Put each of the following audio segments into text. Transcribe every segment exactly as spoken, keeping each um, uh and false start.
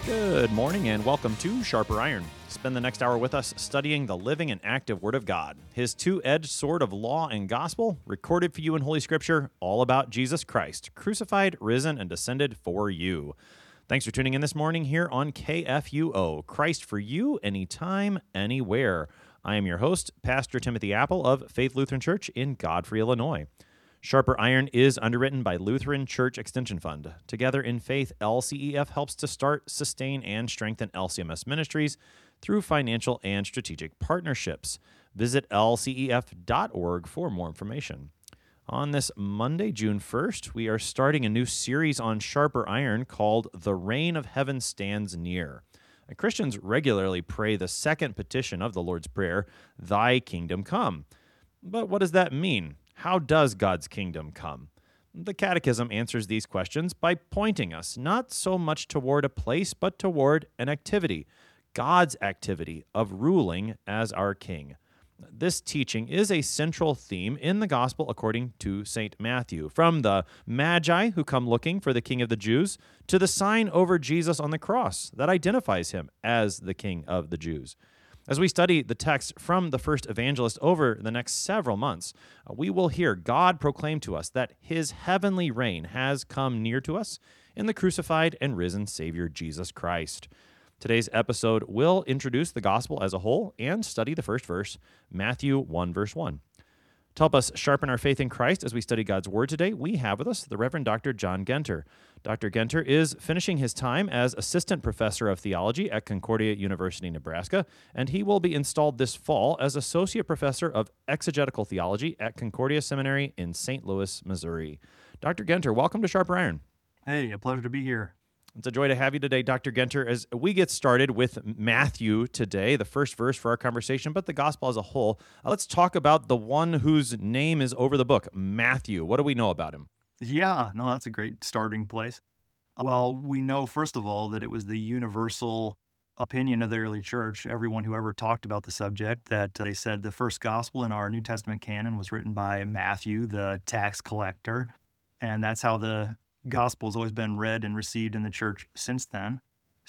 Good morning and welcome to Sharper Iron. Spend the next hour with us studying the living and active Word of God, His two-edged sword of law and gospel, recorded for you in Holy Scripture, all about Jesus Christ, crucified, risen, and descended for you. Thanks for tuning in this morning here on K F U O, Christ for you, anytime, anywhere. I am your host, Pastor Timothy Apple of Faith Lutheran Church in Godfrey, Illinois. Sharper Iron is underwritten by Lutheran Church Extension Fund. Together in Faith, L C E F helps to start, sustain, and strengthen L C M S ministries through financial and strategic partnerships. Visit L C E F dot org for more information. On this Monday, June first, we are starting a new series on Sharper Iron called The Reign of Heaven Stands Near. Christians regularly pray the second petition of the Lord's Prayer, Thy Kingdom Come. But what does that mean? How does God's kingdom come? The Catechism answers these questions by pointing us not so much toward a place, but toward an activity, God's activity of ruling as our King. This teaching is a central theme in the Gospel according to Saint Matthew, from the Magi who come looking for the King of the Jews to the sign over Jesus on the cross that identifies him as the King of the Jews. As we study the text from the first evangelist over the next several months, we will hear God proclaim to us that his heavenly reign has come near to us in the crucified and risen Savior Jesus Christ. Today's episode will introduce the gospel as a whole and study the first verse, Matthew one, verse one. To help us sharpen our faith in Christ as we study God's Word today, we have with us the Reverend Doctor John Genter. Doctor Genter is finishing his time as Assistant Professor of Theology at Concordia University, Nebraska, and he will be installed this fall as Associate Professor of Exegetical Theology at Concordia Seminary in Saint Louis, Missouri. Doctor Genter, welcome to Sharper Iron. Hey, a pleasure to be here. It's a joy to have you today, Doctor Genter, as we get started with Matthew today, the first verse for our conversation, but the gospel as a whole. Uh, let's talk about the one whose name is over the book, Matthew. What do we know about him? Yeah, no, that's a great starting place. Well, we know, first of all, that it was the universal opinion of the early church, everyone who ever talked about the subject, that they said the first gospel in our New Testament canon was written by Matthew, the tax collector, and that's how the gospel has always been read and received in the church since then.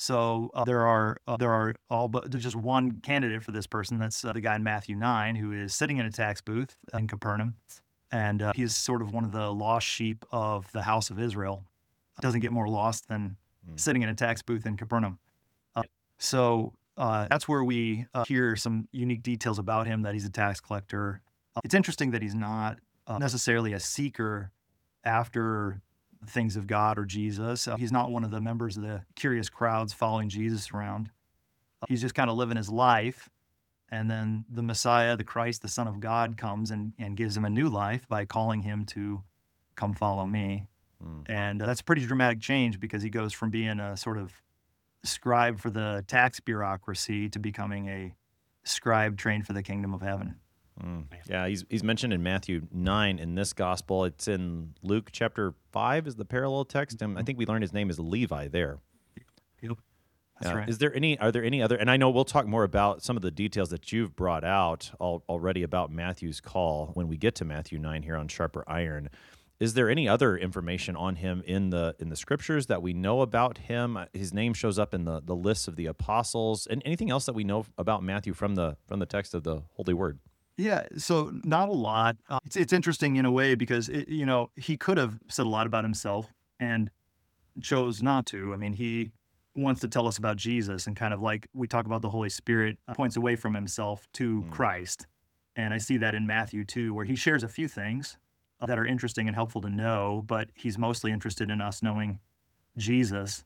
So uh, there are uh, there are all but there's just one candidate for this person. That's uh, the guy in Matthew nine who is sitting in a tax booth in Capernaum, and uh, he's sort of one of the lost sheep of the house of Israel. Doesn't get more lost than mm. sitting in a tax booth in Capernaum. Uh, so uh, that's where we uh, hear some unique details about him, that he's a tax collector. Uh, it's interesting that he's not uh, necessarily a seeker after things of God or Jesus. Uh, he's not one of the members of the curious crowds following Jesus around. Uh, he's just kind of living his life. And then the Messiah, the Christ, the Son of God, comes and, and gives him a new life by calling him to come follow me. Mm. And uh, that's a pretty dramatic change, because he goes from being a sort of scribe for the tax bureaucracy to becoming a scribe trained for the kingdom of heaven. Mm. Yeah, he's he's mentioned in Matthew nine in this gospel. It's in Luke chapter five is the parallel text, and I think we learned his name is Levi there. Yep, that's uh, right. Is there any? Are there any other? And I know we'll talk more about some of the details that you've brought out al- already about Matthew's call when we get to Matthew nine here on Sharper Iron. Is there any other information on him in the in the scriptures that we know about him? His name shows up in the the lists of the apostles, and anything else that we know about Matthew from the from the text of the Holy Word? Yeah, so not a lot. Uh, it's it's interesting in a way, because it, you know he could have said a lot about himself and chose not to. I mean, he wants to tell us about Jesus, and kind of like we talk about the Holy Spirit, uh, points away from himself to mm. Christ. And I see that in Matthew too, where he shares a few things uh, that are interesting and helpful to know, but he's mostly interested in us knowing Jesus.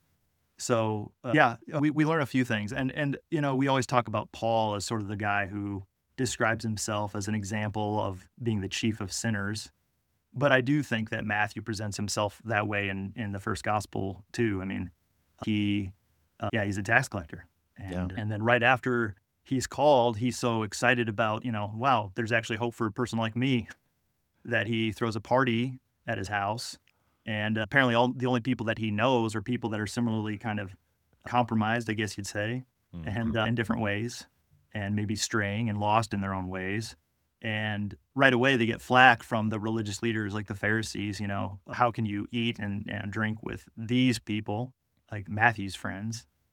So uh, yeah, we, we learn a few things. And, and, you know, we always talk about Paul as sort of the guy who describes himself as an example of being the chief of sinners. But I do think that Matthew presents himself that way in, in the first gospel too. I mean, he, uh, yeah, he's a tax collector. And, yeah. and then right after he's called, he's so excited about, you know, wow, there's actually hope for a person like me, that he throws a party at his house. And uh, apparently all the only people that he knows are people that are similarly kind of compromised, I guess you'd say, mm-hmm. and uh, in different ways, and maybe straying and lost in their own ways. And right away they get flack from the religious leaders like the Pharisees. You know, how can you eat and, and drink with these people, like Matthew's friends?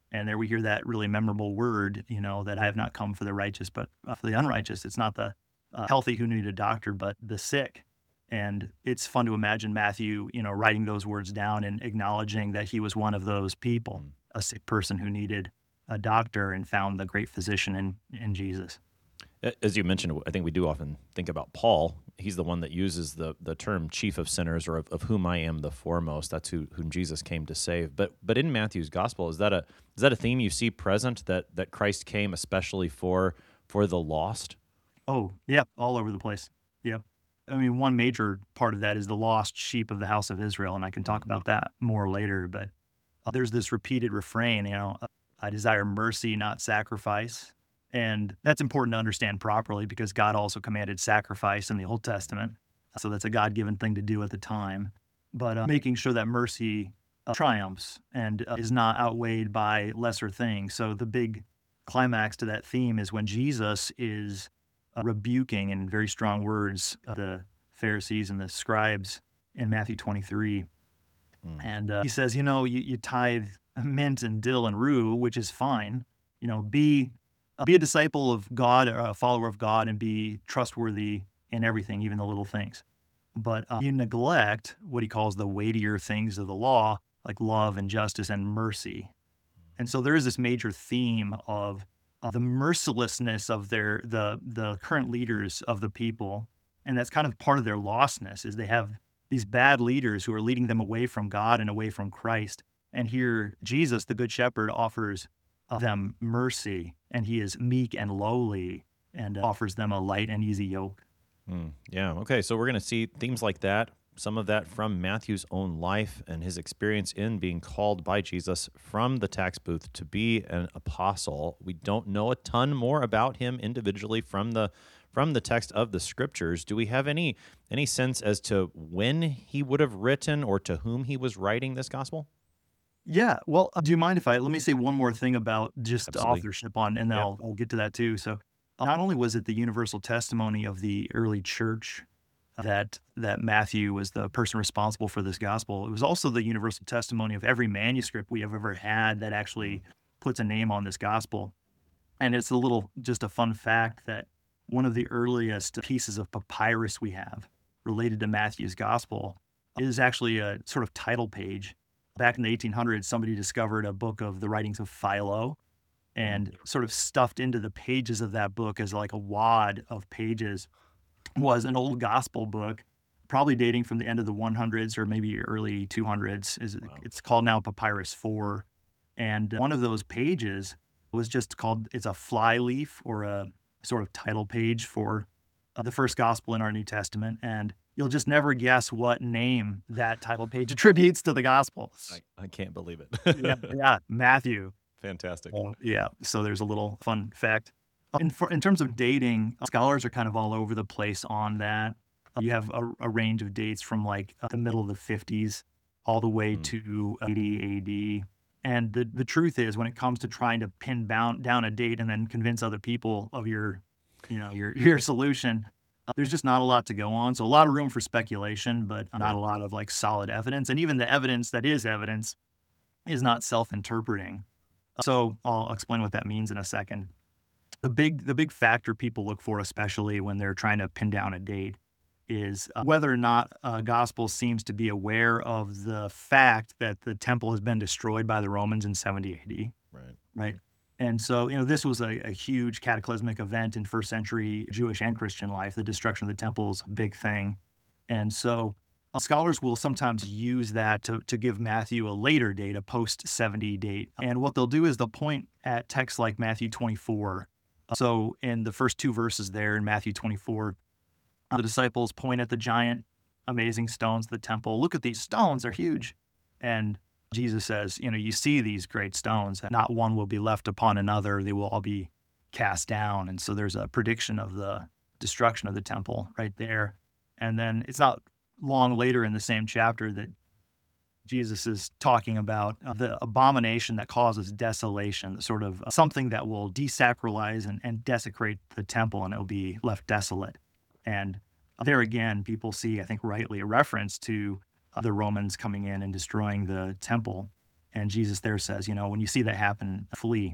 And there we hear that really memorable word, you know, that I have not come for the righteous, but uh, for the unrighteous. It's not the uh, healthy who need a doctor, but the sick. And it's fun to imagine Matthew, you know, writing those words down and acknowledging that he was one of those people, Mm. a sick person who needed a doctor and found the great physician in, in Jesus. A- As you mentioned, I think we do often think about Paul. He's the one that uses the the term chief of sinners, or of, of whom I am the foremost. That's who whom Jesus came to save. But but in Matthew's gospel, is that a is that a theme you see present, that that Christ came especially for for the lost? Oh, yeah, all over the place. Yep. I mean, one major part of that is the lost sheep of the house of Israel, and I can talk Mm. about that more later. But uh, there's this repeated refrain, you know, uh, I desire mercy, not sacrifice. And that's important to understand properly because God also commanded sacrifice in the Old Testament. So that's a God given thing to do at the time. But uh, making sure that mercy uh, triumphs and uh, is not outweighed by lesser things. So the big climax to that theme is when Jesus is uh, rebuking in very strong words uh, the Pharisees and the scribes in Matthew twenty-three. Mm. And uh, he says, you know, you, you tithe mint and dill and rue, which is fine. You know, be uh, be a disciple of God, or a follower of God, and be trustworthy in everything, even the little things. But uh, you neglect what he calls the weightier things of the law, like love and justice and mercy. And so there is this major theme of uh, the mercilessness of their the the current leaders of the people, and that's kind of part of their lostness is they have these bad leaders who are leading them away from God and away from Christ. And here Jesus, the Good Shepherd, offers uh, them mercy, and he is meek and lowly, and uh, offers them a light and easy yoke. Mm, yeah. Okay. So we're going to see themes like that, some of that from Matthew's own life and his experience in being called by Jesus from the tax booth to be an apostle. We don't know a ton more about him individually from the from the text of the scriptures. Do we have any any sense as to when he would have written or to whom he was writing this gospel? Yeah. Well, uh, do you mind if I let me say one more thing about just Absolutely. authorship on, and then Yeah. I'll, I'll get to that too. So, uh, not only was it the universal testimony of the early church that that Matthew was the person responsible for this gospel, it was also the universal testimony of every manuscript we have ever had that actually puts a name on this gospel. And it's a little just a fun fact that one of the earliest pieces of papyrus we have related to Matthew's gospel is actually a sort of title page. Back in the eighteen hundreds, somebody discovered a book of the writings of Philo, and sort of stuffed into the pages of that book as like a wad of pages was an old gospel book, probably dating from the end of the hundreds or maybe early two hundreds. Is Wow. It's called now Papyrus four, and one of those pages was just called, it's a fly leaf or a sort of title page for uh, the first gospel in our New Testament, and you'll just never guess what name that title page attributes to the gospels. I, I can't believe Yeah, it. yeah, Matthew. Fantastic. Oh, yeah. So there's a little fun fact. Uh, In, for, in terms of dating, uh, scholars are kind of all over the place on that. Uh, You have a, a range of dates from like uh, the middle of the fifties all the way Mm. to eighty A D. And the, the truth is, when it comes to trying to pin down, down a date and then convince other people of your, you know, your your solution, uh, there's just not a lot to go on. So a lot of room for speculation, but not a lot of like solid evidence. And even the evidence that is evidence is not self-interpreting. So I'll explain what that means in a second. The big the big factor people look for, especially when they're trying to pin down a date, is uh, whether or not a gospel seems to be aware of the fact that the temple has been destroyed by the Romans in seventy A D. Right. Right. And so, you know, this was a, a huge cataclysmic event in first century Jewish and Christian life. The destruction of the temple is a big thing. And so uh, scholars will sometimes use that to, to give Matthew a later date, a post seventy date. And what they'll do is they'll point at texts like Matthew twenty-four. So in the first two verses there in Matthew twenty-four, the disciples point at the giant, amazing stones of the temple. Look at these stones, they're huge. And Jesus says, you know, you see these great stones, and not one will be left upon another. They will all be cast down. And so there's a prediction of the destruction of the temple right there. And then it's not long later in the same chapter that Jesus is talking about uh, the abomination that causes desolation, sort of uh, something that will desacralize and, and desecrate the temple, and it'll be left desolate. And there again, people see, I think rightly, a reference to uh, the Romans coming in and destroying the temple. And Jesus there says, you know, when you see that happen, flee.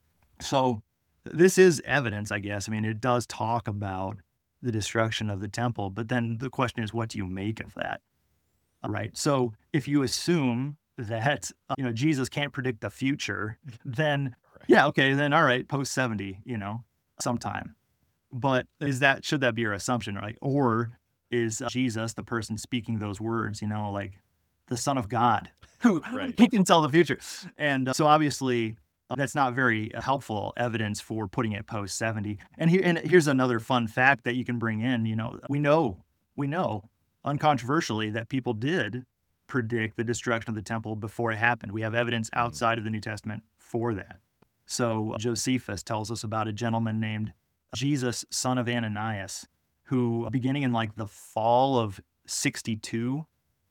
So this is evidence, I guess. I mean, it does talk about the destruction of the temple, but then the question is, what do you make of that? Right. So if you assume that, uh, you know, Jesus can't predict the future, then Right. yeah, okay, then all right, post seventy, you know, sometime. But is that, should that be your assumption, right? Or is uh, Jesus the person speaking those words, you know, like the Son of God, who Right. he can tell the future? And uh, so obviously, uh, that's not very uh, helpful evidence for putting it post seventy. And here, and here's another fun fact that you can bring in. You know, we know, we know, uncontroversially, that people did predict the destruction of the temple before it happened. We have evidence Mm. outside of the New Testament for that. So Josephus tells us about a gentleman named Jesus, son of Ananias, who, beginning in like the fall of sixty-two,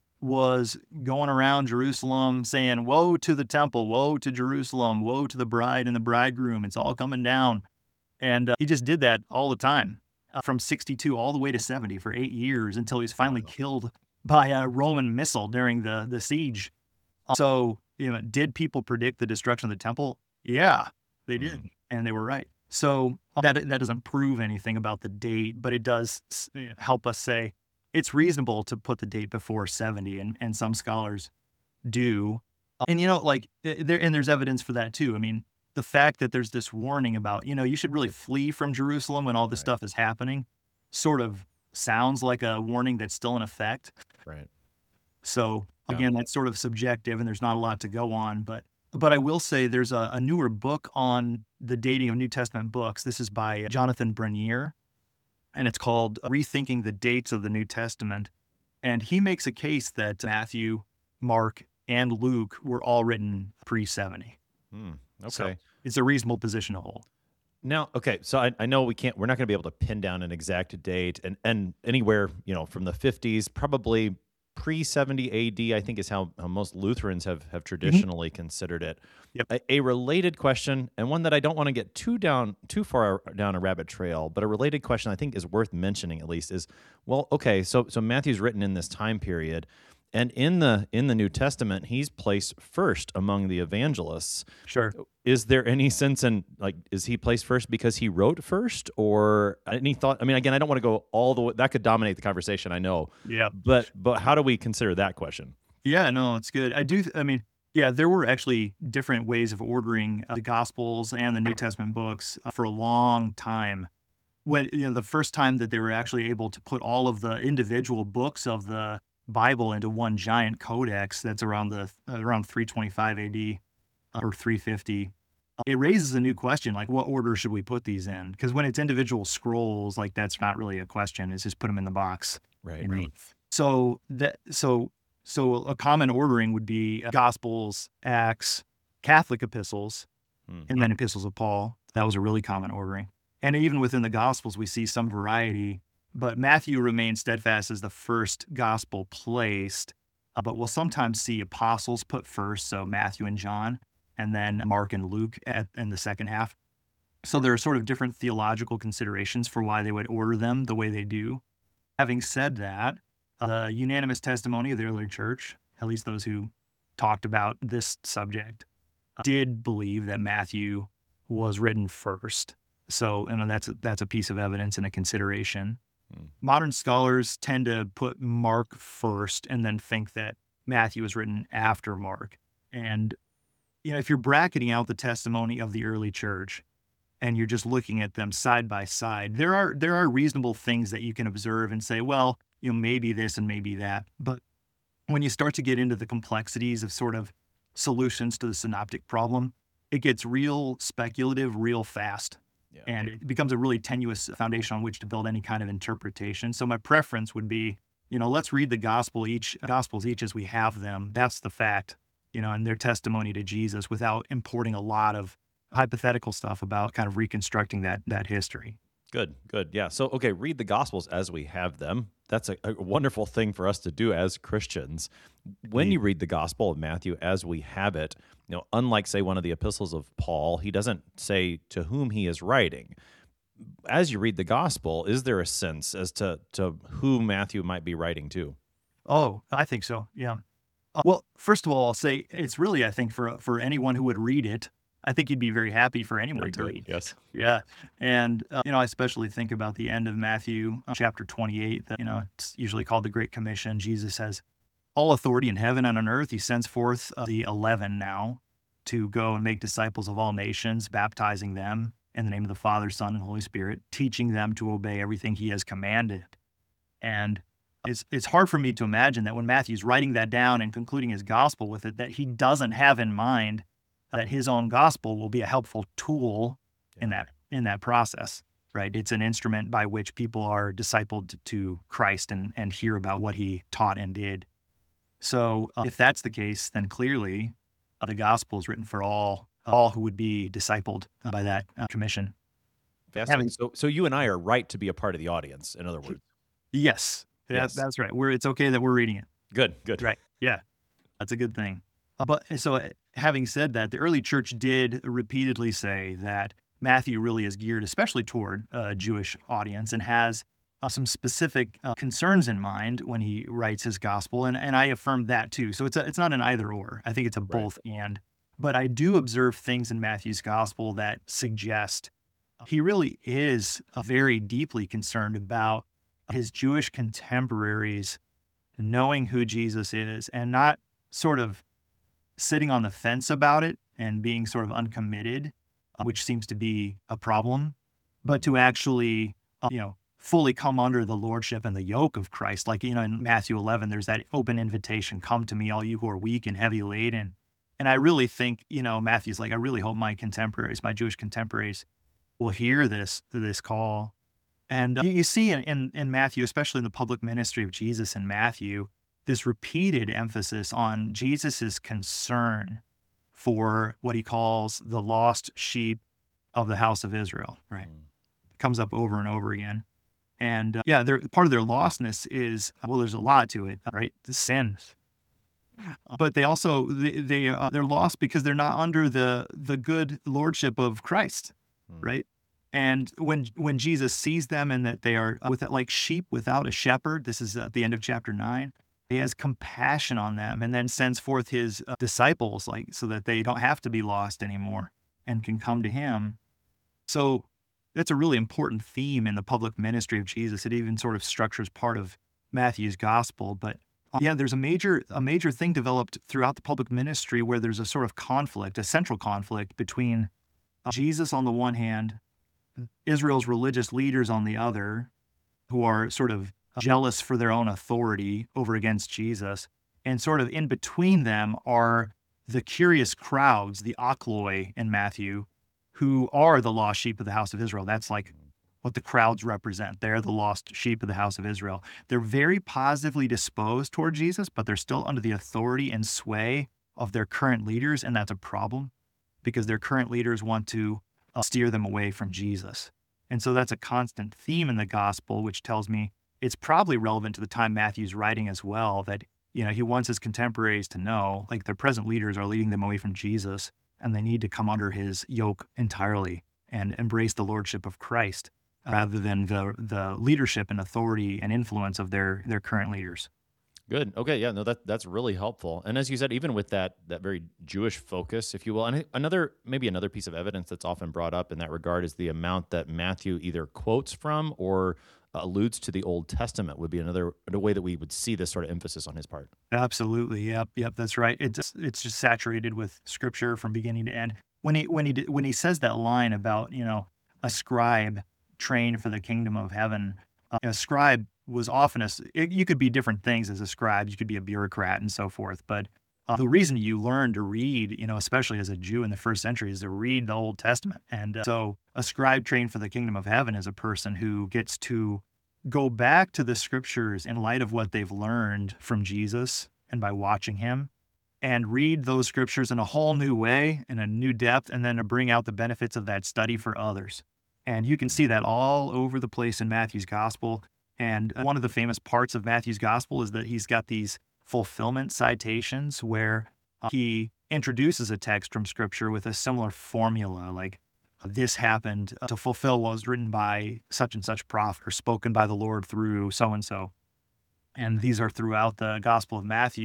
was going around Jerusalem saying, "Woe to the temple, woe to Jerusalem, woe to the bride and the bridegroom, it's all coming down." And uh, he just did that all the time, uh, from sixty-two all the way to seventy for eight years until he was finally Wow. killed by a Roman missile during the, the siege. So, you know, did people predict the destruction of the temple? Yeah, they did. Mm. And they were right. So that, that doesn't prove anything about the date, but it does s- help us say it's reasonable to put the date before seventy, and, and some scholars do. And, you know, like, eh, there, and there's evidence for that too. I mean, the fact that there's this warning about, you know, you should really flee from Jerusalem when all this Right. stuff is happening sort of sounds like a warning that's still in effect. Right. So Yeah. again, that's sort of subjective and there's not a lot to go on, but but I will say there's a, a newer book on the dating of New Testament books. This is by Jonathan Brenier, and it's called Rethinking the Dates of the New Testament. And he makes a case that Matthew, Mark, and Luke were all written pre seventy. Mm. Okay. So it's a reasonable position to hold. Now, okay, so I, I know we can't, we're not going to be able to pin down an exact date, and and anywhere, you know, from the fifties, probably pre seventy A D, I think is how, how most Lutherans have have traditionally considered it. Yep. A, a related question, and one that I don't want to get too down too far down a rabbit trail, but a related question I think is worth mentioning at least is, well, okay, so so Matthew's written in this time period, and in the in the New Testament, he's placed first among the evangelists. Sure. Is there any sense in, like, is he placed first because he wrote first, or any thought? I mean, again, I don't want to go all the way. That could dominate the conversation, I know. Yeah. But but how do we consider that question? Yeah, no, it's good. I do, th- I mean, yeah, there were actually different ways of ordering uh, the Gospels and the New Testament books uh, for a long time. When, you know, the first time that they were actually able to put all of the individual books of the Bible into one giant codex, that's around the uh, around three twenty-five A D uh, or three fifty. uh, It raises a new question, like what order should we put these in? Because when it's individual scrolls, like that's not really a question. It's just put them in the box. Right. You know? So that so so a common ordering would be Gospels, Acts, Catholic epistles, Hmm. and then epistles of Paul. That was a really common ordering. And even within the Gospels, we see some variety. But Matthew remains steadfast as the first gospel placed. Uh, but we'll sometimes see apostles put first, so Matthew and John, and then Mark and Luke at, in the second half. So there are sort of different theological considerations for why they would order them the way they do. Having said that, the unanimous testimony of the early church, at least those who talked about this subject, did believe that Matthew was written first. So, you know, that's a, that's a piece of evidence and a consideration. Hmm. Modern scholars tend to put Mark first and then think that Matthew was written after Mark. And, you know, if you're bracketing out the testimony of the early church and you're just looking at them side by side, there are there are reasonable things that you can observe and say, well, you know, maybe this and maybe that. But when you start to get into the complexities of sort of solutions to the synoptic problem, it gets real speculative real fast. Yeah. And it becomes a really tenuous foundation on which to build any kind of interpretation. So my preference would be, you know, let's read the gospel each gospels each as we have them. That's the fact, you know, and their testimony to Jesus without importing a lot of hypothetical stuff about kind of reconstructing that that history. Good, good. Yeah. So, okay, read the Gospels as we have them. That's a, a wonderful thing for us to do as Christians. When you read the Gospel of Matthew as we have it, you know, unlike, say, one of the epistles of Paul, he doesn't say to whom he is writing. As you read the Gospel, is there a sense as to, to who Matthew might be writing to? Oh, I think so. Yeah. Uh, well, first of all, I'll say it's really, I think, for for anyone who would read it, I think you'd be very happy for anyone Very to good. read. Yes. Yeah. And, uh, you know, I especially think about the end of Matthew uh, chapter twenty-eight, that, you know, it's usually called the Great Commission. Jesus has all authority in heaven and on earth. He sends forth uh, the eleven now to go and make disciples of all nations, baptizing them in the name of the Father, Son, and Holy Spirit, teaching them to obey everything he has commanded. And it's it's hard for me to imagine that when Matthew's writing that down and concluding his gospel with it, that he doesn't have in mind that his own gospel will be a helpful tool in that in that process, right? It's an instrument by which people are discipled to Christ and and hear about what he taught and did. So uh, if that's the case, then clearly uh, the gospel is written for all all who would be discipled uh, by that uh, commission. Fascinating. Having So, so you and I are right to be a part of the audience. In other words, yes, that, Yes. that's right. We're it's okay that we're reading it. good, good. Right. Yeah. That's a good thing. Uh, But so uh, having said that, the early church did repeatedly say that Matthew really is geared especially toward a Jewish audience and has uh, some specific uh, concerns in mind when he writes his gospel. And, and I affirm that too. So it's a, it's not an either or. I think it's a Right. both and. But I do observe things in Matthew's gospel that suggest he really is uh, very deeply concerned about his Jewish contemporaries knowing who Jesus is and not sort of sitting on the fence about it and being sort of uncommitted, uh, which seems to be a problem, but to actually, uh, you know, fully come under the lordship and the yoke of Christ. Like, you know, in Matthew eleven, there's that open invitation, come to me, all you who are weak and heavy laden. And I really think, you know, Matthew's like, I really hope my contemporaries, my Jewish contemporaries will hear this, this call. And uh, you, you see in, in, in Matthew, especially in the public ministry of Jesus in Matthew, this repeated emphasis on Jesus's concern for what he calls the lost sheep of the house of Israel, right? Mm. It comes up over and over again. And uh, yeah, they're, part of their lostness is, well, there's a lot to it, right? The sins. But they also, they, they, uh, they're lost because they're not under the, the good lordship of Christ, Mm. right? And when when Jesus sees them and that they are with like sheep without a shepherd, this is at the end of chapter nine, he has compassion on them and then sends forth his uh, disciples, like so that they don't have to be lost anymore and can come to him. So that's a really important theme in the public ministry of Jesus. It even sort of structures part of Matthew's gospel. But uh, yeah, there's a major a major thing developed throughout the public ministry where there's a sort of conflict, a central conflict between uh, Jesus on the one hand, Israel's religious leaders on the other, who are sort of jealous for their own authority over against Jesus. And sort of in between them are the curious crowds, the okloi in Matthew, who are the lost sheep of the house of Israel. That's like what the crowds represent. They're the lost sheep of the house of Israel. They're very positively disposed toward Jesus, but they're still under the authority and sway of their current leaders. And that's a problem because their current leaders want to uh, steer them away from Jesus. And so that's a constant theme in the gospel, which tells me it's probably relevant to the time Matthew's writing as well, that, you know, he wants his contemporaries to know, like their present leaders are leading them away from Jesus and they need to come under his yoke entirely and embrace the lordship of Christ rather than the the leadership and authority and influence of their their current leaders. Good. Okay. Yeah. No, that that's really helpful. And as you said, even with that that very Jewish focus, if you will, and another maybe another piece of evidence that's often brought up in that regard is the amount that Matthew either quotes from or alludes to the Old Testament would be another a way that we would see this sort of emphasis on his part. Absolutely. Yep. Yep. That's right. It's just, it's just saturated with scripture from beginning to end. When he when he did- when he says that line about, you know, a scribe trained for the kingdom of heaven, uh, a scribe was often a, s- it- you could be different things as a scribe. You could be a bureaucrat and so forth. But uh, the reason you learn to read, you know, especially as a Jew in the first century, is to read the Old Testament. And uh, so a scribe trained for the kingdom of heaven is a person who gets to go back to the scriptures in light of what they've learned from Jesus and by watching him and read those scriptures in a whole new way, in a new depth, and then to bring out the benefits of that study for others. And you can see that all over the place in Matthew's gospel. And one of the famous parts of Matthew's gospel is that he's got these fulfillment citations where uh, he introduces a text from scripture with a similar formula, like this happened to fulfill what was written by such and such prophet or spoken by the Lord through so and so. And these are throughout the Gospel of Matthew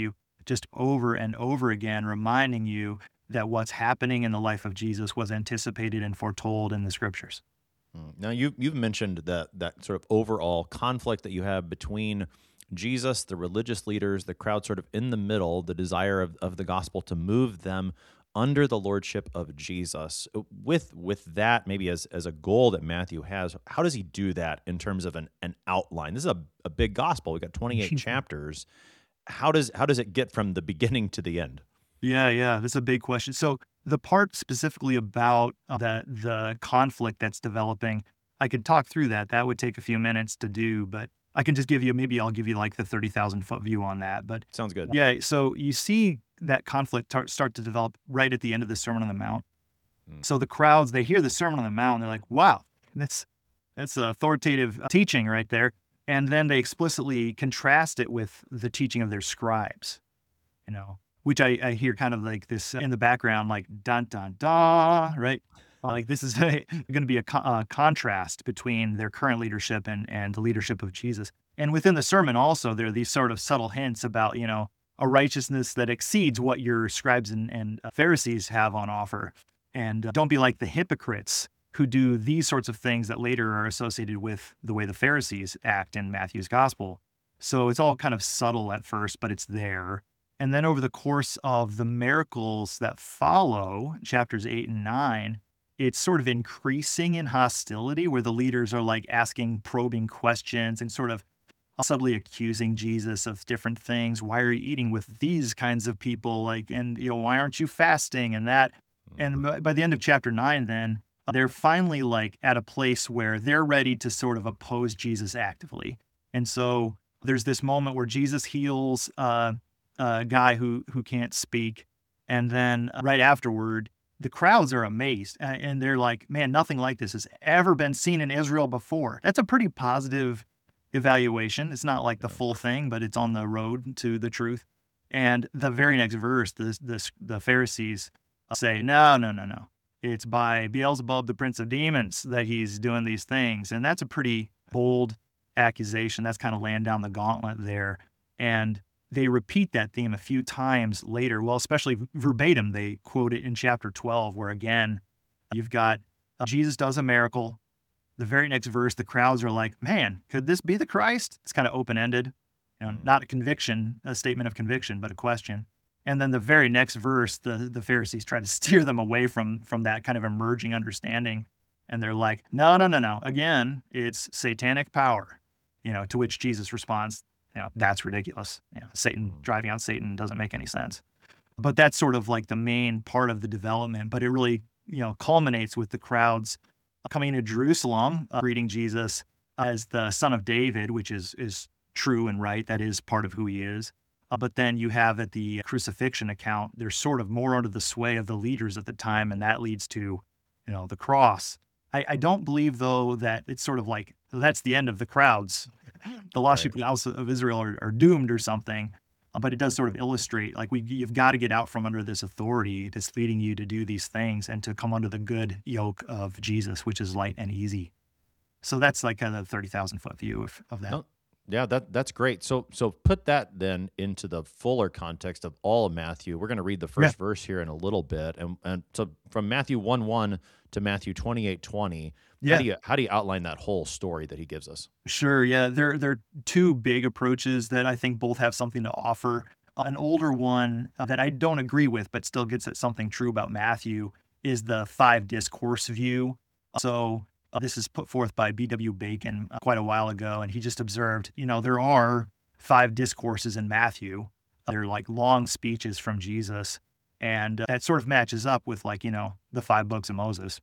just over and over again, reminding you that what's happening in the life of Jesus was anticipated and foretold in the scriptures. Mm. Now, you, you've mentioned that, that sort of overall conflict that you have between Jesus, the religious leaders, the crowd sort of in the middle, the desire of, of the gospel to move them under the lordship of Jesus. With with that, maybe as, as a goal that Matthew has, how does he do that in terms of an, an outline? This is a, a big gospel. We've got twenty-eight chapters. How does how does it get from the beginning to the end? Yeah, yeah, that's a big question. So the part specifically about uh, the the conflict that's developing, I could talk through that. That would take a few minutes to do, but I can just give you, maybe I'll give you like the thirty thousand foot view on that. But Sounds good. yeah, so you see that conflict tar- start to develop right at the end of the Sermon on the Mount. Mm. So the crowds, they hear the Sermon on the Mount, and they're like, wow, that's that's authoritative teaching right there. And then they explicitly contrast it with the teaching of their scribes, you know, which I, I hear kind of like this in the background, like dun dun dun, right? Like this is going to be a co- uh, contrast between their current leadership and and the leadership of Jesus. And within the sermon, also there are these sort of subtle hints about, you know, a righteousness that exceeds what your scribes and, and uh, Pharisees have on offer, and uh, don't be like the hypocrites who do these sorts of things that later are associated with the way the Pharisees act in Matthew's gospel. So it's all kind of subtle at first, but it's there. And then over the course of the miracles that follow, chapters eight and nine, it's sort of increasing in hostility, where the leaders are like asking probing questions and sort of subtly accusing Jesus of different things. Why are you eating with these kinds of people? Like, and, you know, why aren't you fasting and that? And by by the end of chapter nine, then they're finally like at a place where they're ready to sort of oppose Jesus actively. And so there's this moment where Jesus heals uh, a guy who who can't speak, and then uh, right afterward, the crowds are amazed, uh, and they're like, "Man, nothing like this has ever been seen in Israel before." That's a pretty positive evaluation. It's not like the full thing, but it's on the road to the truth. And the very next verse, the the, the Pharisees say, "No, no, no, no. It's by Beelzebub, the prince of demons, that he's doing these things." And that's a pretty bold accusation. That's kind of laying down the gauntlet there. And they repeat that theme a few times later. Well, especially verbatim, they quote it in chapter twelve, where again, you've got uh, Jesus does a miracle. The very next verse, the crowds are like, "Man, could this be the Christ?" It's kind of open-ended, you know, not a conviction, a statement of conviction, but a question. And then the very next verse, the, the Pharisees try to steer them away from, from that kind of emerging understanding. And they're like, no, no, no, no. Again, it's satanic power, you know, to which Jesus responds, you know, that's ridiculous. You know, Satan, driving out Satan doesn't make any sense. But that's sort of like the main part of the development. But it really, you know, culminates with the crowds coming to Jerusalem, uh, greeting Jesus as the son of David, which is, is true and right. That is part of who he is. Uh, but then you have at the crucifixion account, they're sort of more under the sway of the leaders at the time, and that leads to, you know, the cross. I, I don't believe, though, that it's sort of like that's the end of the crowds. The lost sheep of Israel are, are doomed or something. Uh, but it does sort of illustrate, like, we you've got to get out from under this authority that's leading you to do these things and to come under the good yoke of Jesus, which is light and easy. So that's like kind of the thirty thousand foot view of, of that. No, yeah, that that's great. So so put that then into the fuller context of all of Matthew. We're going to read the first Yeah. verse here in a little bit, and and so from Matthew one one to Matthew twenty-eight twenty, Yeah. how do you how do you outline that whole story that he gives us? Sure. Yeah. There, there are two big approaches that I think both have something to offer. Uh, An older one uh, that I don't agree with, but still gets at something true about Matthew, is the five discourse view. So uh, this is put forth by B W Bacon uh, quite a while ago. And he just observed, you know, there are five discourses in Matthew. They're like long speeches from Jesus. And uh, that sort of matches up with, like, you know, the five books of Moses.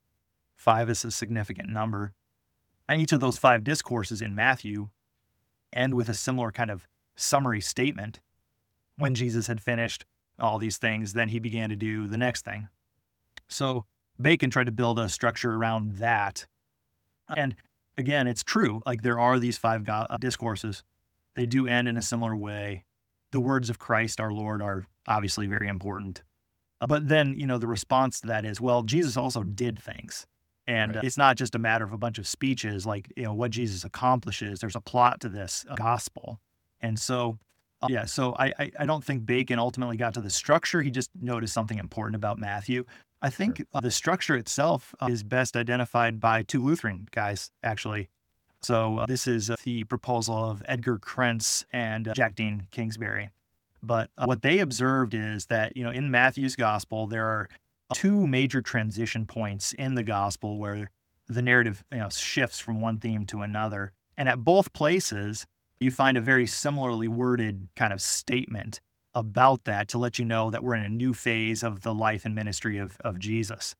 Five is a significant number. And each of those five discourses in Matthew end with a similar kind of summary statement. When Jesus had finished all these things, then he began to do the next thing. So Bacon tried to build a structure around that. And again, it's true. Like, there are these five go- uh, discourses. They do end in a similar way. The words of Christ, our Lord, are obviously very important. Uh, But then, you know, the response to that is, well, Jesus also did things. And Right. uh, it's not just a matter of a bunch of speeches, like, you know, what Jesus accomplishes. There's a plot to this uh, gospel. And so Uh, yeah, so I, I I don't think Bacon ultimately got to the structure. He just noticed something important about Matthew. I Sure. think uh, the structure itself uh, is best identified by two Lutheran guys, actually. So uh, this is uh, the proposal of Edgar Krentz and uh, Jack Dean Kingsbury. But uh, what they observed is that, you know, in Matthew's gospel, there are two major transition points in the gospel where the narrative, you know, shifts from one theme to another. And at both places, you find a very similarly worded kind of statement about that to let you know that we're in a new phase of the life and ministry of, of Jesus.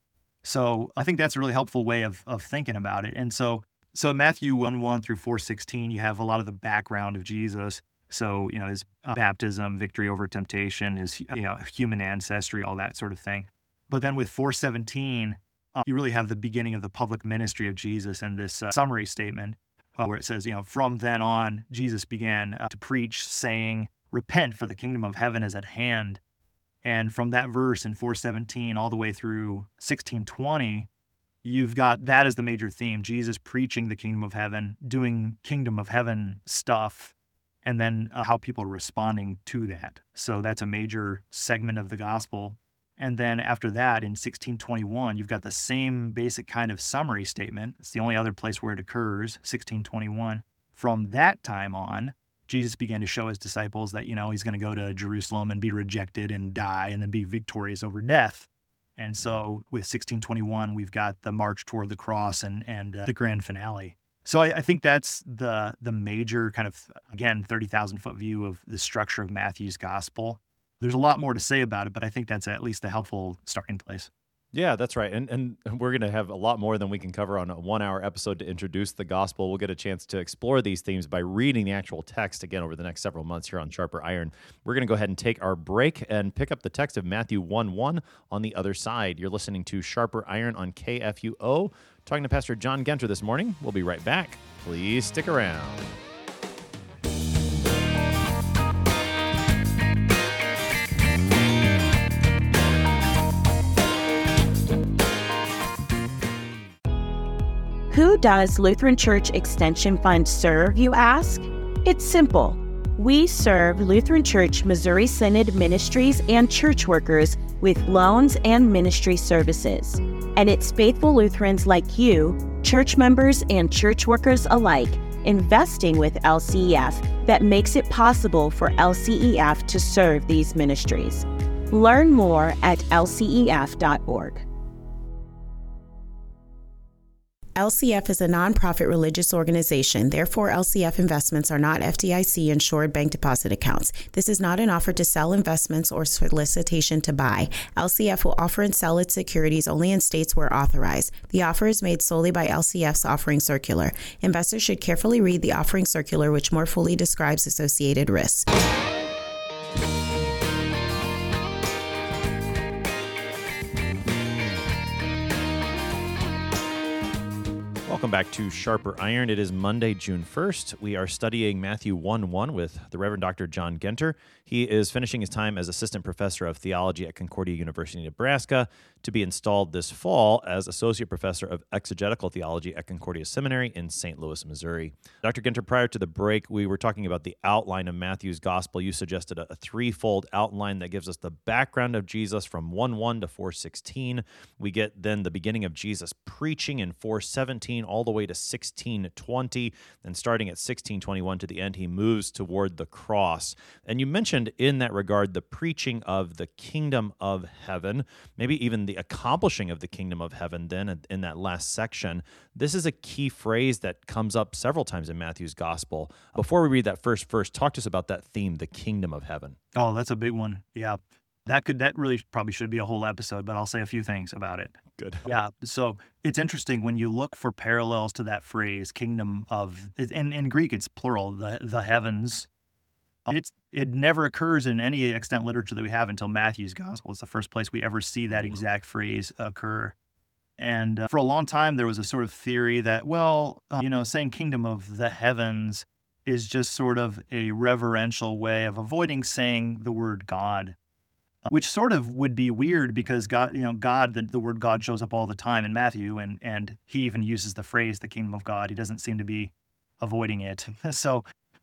So I think that's a really helpful way of, of thinking about it. And so, so Matthew one one through four sixteen, you have a lot of the background of Jesus. So, you know, his uh, baptism, victory over temptation, his, you know, human ancestry, all that sort of thing. But then with four seventeen, uh, you really have the beginning of the public ministry of Jesus and this uh, summary statement uh, where it says, you know, from then on, Jesus began uh, to preach, saying, repent, for the kingdom of heaven is at hand. And from that verse in four seventeen all the way through sixteen twenty, you've got that as the major theme, Jesus preaching the kingdom of heaven, doing kingdom of heaven stuff, and then uh, how people are responding to that. So that's a major segment of the gospel. And then after that, in sixteen twenty-one, you've got the same basic kind of summary statement. It's the only other place where it occurs, sixteen twenty-one. From that time on, Jesus began to show his disciples that, you know, he's going to go to Jerusalem and be rejected and die and then be victorious over death. And so with sixteen twenty-one, we've got the march toward the cross and, and uh, the grand finale. So I, I think that's the the major kind of, again, thirty thousand foot view of the structure of Matthew's gospel. There's a lot more to say about it, but I think that's at least a helpful starting place. Yeah, that's right. And and we're going to have a lot more than we can cover on a one-hour episode to introduce the gospel. We'll get a chance to explore these themes by reading the actual text again over the next several months here on Sharper Iron. We're going to go ahead and take our break and pick up the text of Matthew one one on the other side. You're listening to Sharper Iron on K F U O, talking to Pastor John Genter this morning. We'll be right back. Please stick around. Who does Lutheran Church Extension Fund serve, you ask? It's simple. We serve Lutheran Church Missouri Synod ministries and church workers with loans and ministry services. And it's faithful Lutherans like you, church members and church workers alike, investing with L C E F that makes it possible for L C E F to serve these ministries. Learn more at L C E F dot org. L C F is a nonprofit religious organization. Therefore, L C F investments are not F D I C-insured bank deposit accounts. This is not an offer to sell investments or solicitation to buy. L C F will offer and sell its securities only in states where authorized. The offer is made solely by L C F's offering circular. Investors should carefully read the offering circular, which more fully describes associated risks. Welcome back to Sharper Iron. It is Monday, June first. We are studying Matthew one one with the Reverend Doctor John Genter. He is finishing his time as Assistant Professor of Theology at Concordia University, Nebraska, to be installed this fall as Associate Professor of Exegetical Theology at Concordia Seminary in Saint Louis, Missouri. Doctor Genter, prior to the break, we were talking about the outline of Matthew's Gospel. You suggested a, a threefold outline that gives us the background of Jesus from one one to four sixteen. We get then the beginning of Jesus preaching in four seventeen all the way to sixteen twenty, and starting at sixteen twenty-one to the end, he moves toward the cross. And you mentioned in that regard the preaching of the kingdom of heaven, maybe even the accomplishing of the kingdom of heaven then in that last section. This is a key phrase that comes up several times in Matthew's gospel. Before we read that first verse, talk to us about that theme, the kingdom of heaven. Oh, that's a big one. Yeah. That could that really probably should be a whole episode, but I'll say a few things about it. Good. Yeah. So it's interesting when you look for parallels to that phrase, kingdom of, in, in Greek, it's plural, the, the heavens. It's It never occurs in any extant literature that we have until Matthew's gospel. It's the first place we ever see that exact phrase occur. And uh, for a long time, there was a sort of theory that, well, uh, you know, saying kingdom of the heavens is just sort of a reverential way of avoiding saying the word God. Which sort of would be weird because God, you know, God, the, the word God shows up all the time in Matthew, and and he even uses the phrase the kingdom of God. He doesn't seem to be avoiding it. So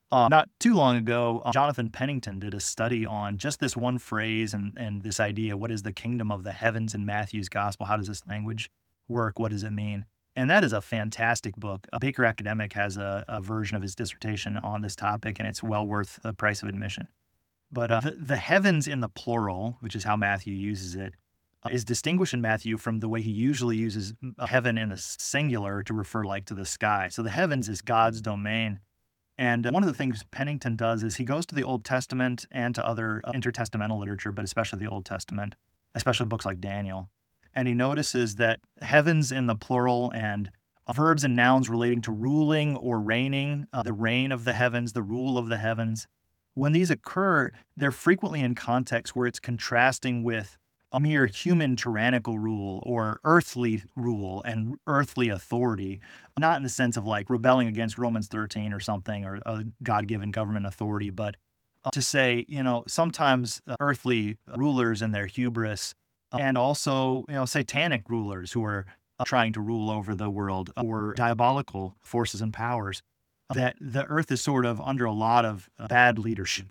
Uh, not too long ago, uh, Jonathan Pennington did a study on just this one phrase and, and this idea. What is the kingdom of the heavens in Matthew's gospel? How does this language work? What does it mean? And that is a fantastic book. Uh, Baker Academic has a, a version of his dissertation on this topic, and it's well worth the price of admission. But uh, the, the heavens in the plural, which is how Matthew uses it, uh, is distinguished in Matthew from the way he usually uses heaven in the singular to refer like to the sky. So the heavens is God's domain. And one of the things Pennington does is he goes to the Old Testament and to other intertestamental literature, but especially the Old Testament, especially books like Daniel. And he notices that heavens in the plural and verbs and nouns relating to ruling or reigning, uh, the reign of the heavens, the rule of the heavens, when these occur, they're frequently in contexts where it's contrasting with a mere human tyrannical rule or earthly rule and earthly authority, not in the sense of like rebelling against Romans thirteen or something or a God-given government authority, but to say, you know, sometimes earthly rulers and their hubris and also, you know, satanic rulers who are trying to rule over the world or diabolical forces and powers, that the earth is sort of under a lot of bad leadership.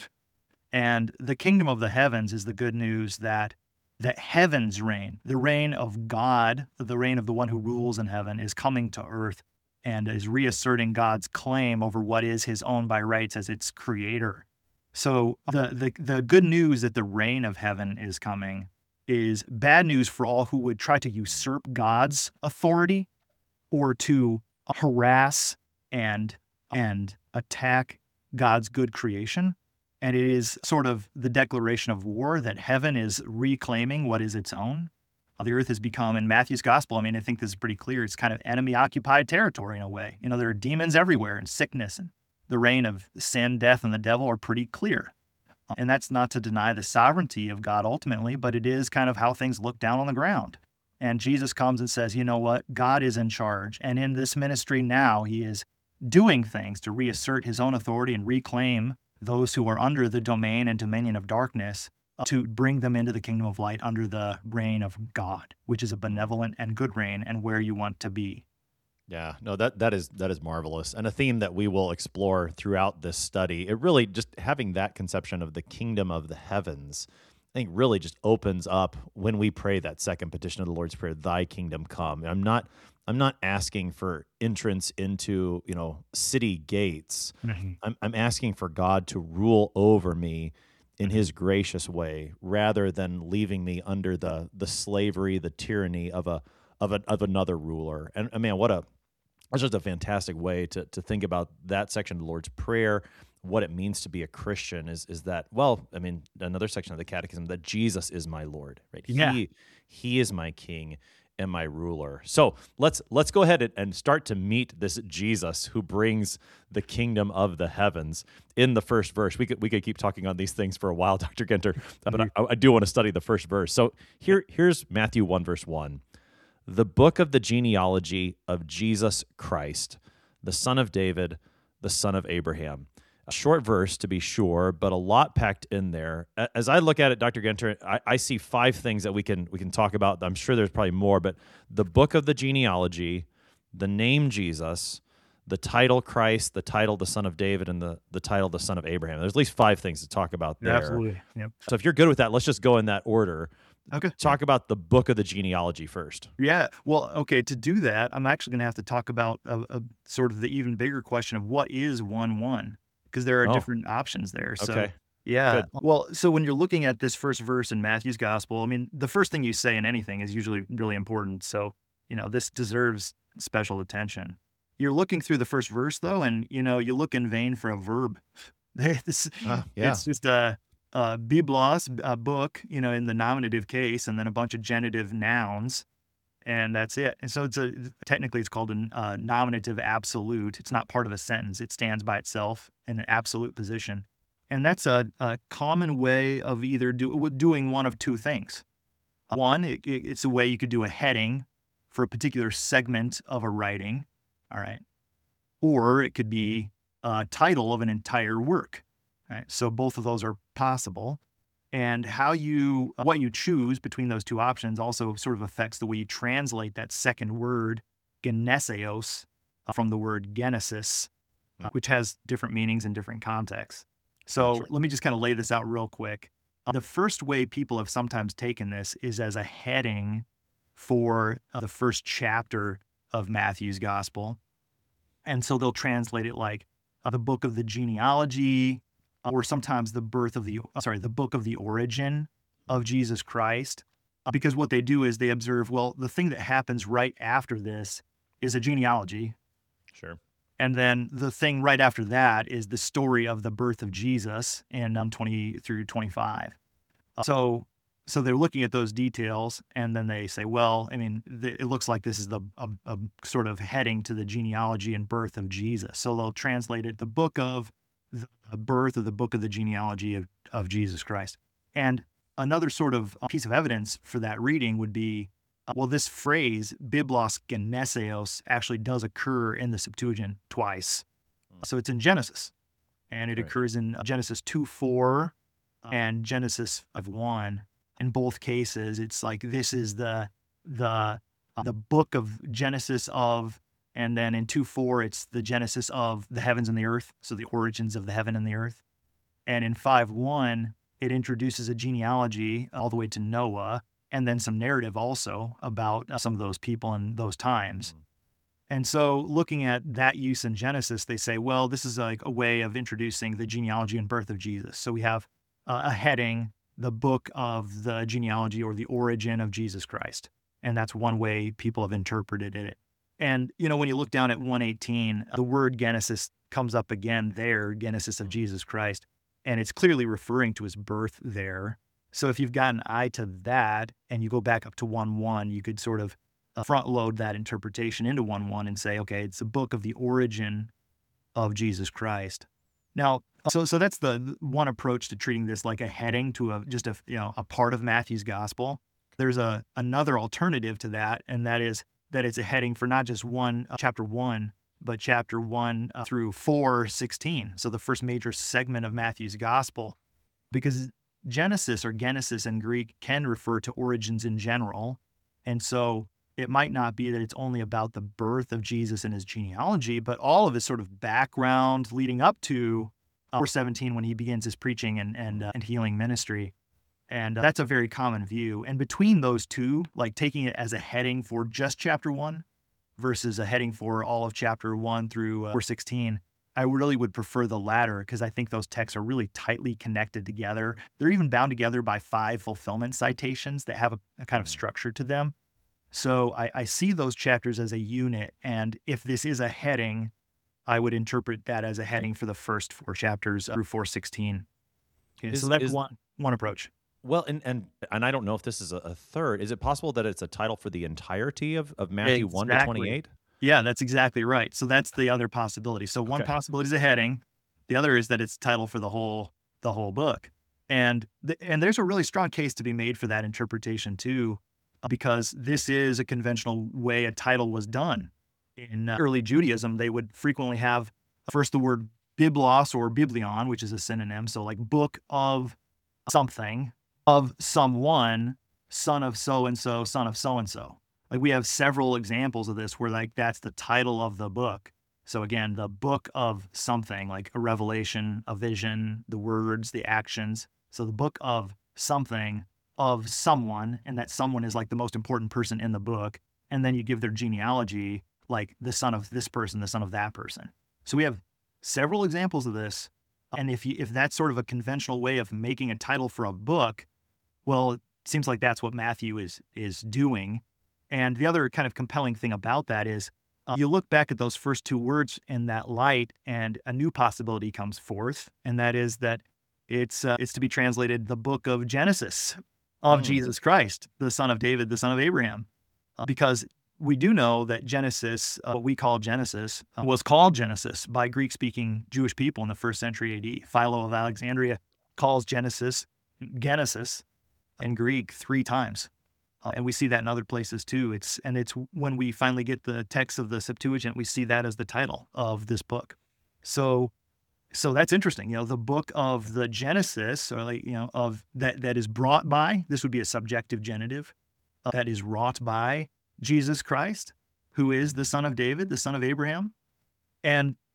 And the kingdom of the heavens is the good news that that heaven's reign, the reign of God, the reign of the one who rules in heaven, is coming to earth and is reasserting God's claim over what is his own by rights as its creator. So the, the, the good news that the reign of heaven is coming is bad news for all who would try to usurp God's authority or to harass and, and attack God's good creation. And it is sort of the declaration of war that heaven is reclaiming what is its own. The earth has become, in Matthew's gospel, I mean, I think this is pretty clear, it's kind of enemy-occupied territory in a way. You know, there are demons everywhere and sickness, and the reign of sin, death, and the devil are pretty clear. And that's not to deny the sovereignty of God ultimately, but it is kind of how things look down on the ground. And Jesus comes and says, you know what? God is in charge. And in this ministry now, he is doing things to reassert his own authority and reclaim those who are under the domain and dominion of darkness, uh, to bring them into the kingdom of light under the reign of God, which is a benevolent and good reign and where you want to be. Yeah, no, that that is that is marvelous, and a theme that we will explore throughout this study. It really just having that conception of the kingdom of the heavens, I think, really just opens up when we pray that second petition of the Lord's Prayer, "Thy kingdom come." I'm not I'm not asking for entrance into, you know, city gates. Mm-hmm. I'm I'm asking for God to rule over me in his gracious way, rather than leaving me under the the slavery, the tyranny of a of a, of another ruler. And I mean, what a that's just a fantastic way to to think about that section of the Lord's Prayer. What it means to be a Christian is is that, well, I mean, another section of the Catechism, that Jesus is my Lord, right? Yeah. He he is my King and my ruler. So let's let's go ahead and start to meet this Jesus who brings the kingdom of the heavens in the first verse. We could we could keep talking on these things for a while, Doctor Ginter, but I, I do want to study the first verse. So here here's Matthew one, verse one. The book of the genealogy of Jesus Christ, the son of David, the son of Abraham. A short verse, to be sure, but a lot packed in there. As I look at it, Doctor Ginter, I, I see five things that we can we can talk about. I'm sure there's probably more, but the book of the genealogy, the name Jesus, the title Christ, the title the son of David, and the, the title the son of Abraham. There's at least five things to talk about there. Absolutely. Yep. So if you're good with that, let's just go in that order. Okay. Talk about the book of the genealogy first. Yeah. Well, okay, to do that, I'm actually going to have to talk about a, a sort of the even bigger question of what is one one, because there are Oh. different options there. So, Okay. yeah. Good. Well, so when you're looking at this first verse in Matthew's gospel, I mean, the first thing you say in anything is usually really important. So, you know, this deserves special attention. You're looking through the first verse, though, and, you know, you look in vain for a verb. this, Ah, yeah. It's just a, a biblos, a book, you know, in the nominative case, and then a bunch of genitive nouns. And that's it. And so it's a technically it's called a uh, nominative absolute. It's not part of a sentence. It stands by itself in an absolute position. And that's a, a common way of either do, doing one of two things. One, it, it, it's a way you could do a heading for a particular segment of a writing. All right. Or it could be a title of an entire work. All right. So both of those are possible. And how you, what you choose between those two options also sort of affects the way you translate that second word, geneseos, from the word genesis, uh, which has different meanings in different contexts. So Sure. let me just kind of lay this out real quick. Uh, the first way people have sometimes taken this is as a heading for uh, the first chapter of Matthew's gospel. And so they'll translate it like uh, the book of the genealogy, uh, or sometimes the birth of the, uh, sorry, the book of the origin of Jesus Christ. Uh, because what they do is they observe, well, the thing that happens right after this is a genealogy. Sure. And then the thing right after that is the story of the birth of Jesus in um, twenty through twenty-five. Uh, so so they're looking at those details, and then they say, well, I mean, th- it looks like this is the a, a sort of heading to the genealogy and birth of Jesus. So they'll translate it the book of the birth, or the book of the genealogy of, of Jesus Christ. And another sort of piece of evidence for that reading would be, uh, well, this phrase, biblos geneseos, actually does occur in the Septuagint twice. So it's in Genesis, and it Right. occurs in Genesis two four and Genesis five one. In both cases, it's like this is the the uh, the book of Genesis of, and then in two four, it's the Genesis of the heavens and the earth, so the origins of the heaven and the earth. And in five one, it introduces a genealogy all the way to Noah, and then some narrative also about uh, some of those people in those times. And so looking at that use in Genesis, they say, well, this is like a way of introducing the genealogy and birth of Jesus. So we have uh, a heading, the book of the genealogy or the origin of Jesus Christ. And that's one way people have interpreted it. And, you know, when you look down at one eighteen, the word Genesis comes up again there, Genesis of Jesus Christ. And it's clearly referring to his birth there. So if you've got an eye to that and you go back up to one one, you could sort of uh, front load that interpretation into one one and say, okay, it's a book of the origin of Jesus Christ. Now, so so that's the one approach to treating this like a heading to a just a you know a part of Matthew's gospel. There's a another alternative to that, and that is that it's a heading for not just one uh, chapter one, but chapter one uh, through four sixteen. So the first major segment of Matthew's gospel, because Genesis or Genesis in Greek can refer to origins in general, and so it might not be that it's only about the birth of Jesus and his genealogy, but all of his sort of background leading up to uh, four seventeen when he begins his preaching and and, uh, and healing ministry. And uh, that's a very common view. And between those two, like taking it as a heading for just chapter one versus a heading for all of chapter one through uh, four sixteen, I really would prefer the latter because I think those texts are really tightly connected together. They're even bound together by five fulfillment citations that have a, a kind of structure to them. So I, I see those chapters as a unit, and if this is a heading, I would interpret that as a heading for the first four chapters through four sixteen. Okay, Is- so that's is- one one approach. Well, and and and I don't know if this is a, a third. Is it possible that it's a title for the entirety of, of Matthew one to Exactly. twenty-eight? Yeah, that's exactly right. So that's the other possibility. So one Okay. possibility is a heading. The other is that it's title for the whole the whole book. And the, and there's a really strong case to be made for that interpretation too, uh, because this is a conventional way a title was done. In uh, early Judaism, they would frequently have first the word biblos or biblion, which is a synonym. So like book of something, of someone, son of so-and-so, son of so-and-so. Like we have several examples of this where like that's the title of the book. So again, the book of something, like a revelation, a vision, the words, the actions. So the book of something, of someone, and that someone is like the most important person in the book. And then you give their genealogy, like the son of this person, the son of that person. So we have several examples of this. And if you if that's sort of a conventional way of making a title for a book, well, it seems like that's what Matthew is is doing. And the other kind of compelling thing about that is uh, you look back at those first two words in that light, and a new possibility comes forth, and that is that it's uh, it's to be translated the book of Genesis of Mm. Jesus Christ, the son of David, the son of Abraham, uh, because we do know that Genesis, uh, what we call Genesis, uh, was called Genesis by Greek-speaking Jewish people in the first century A D. Philo of Alexandria calls Genesis Genesis in Greek three times. Uh, and we see that in other places too. It's and it's when we finally get the text of the Septuagint, we see that as the title of this book. So, so that's interesting. You know, the book of the Genesis, or like you know, of that that is brought by. This would be a subjective genitive. Uh, that is wrought by Jesus Christ, who is the son of David, the son of Abraham, and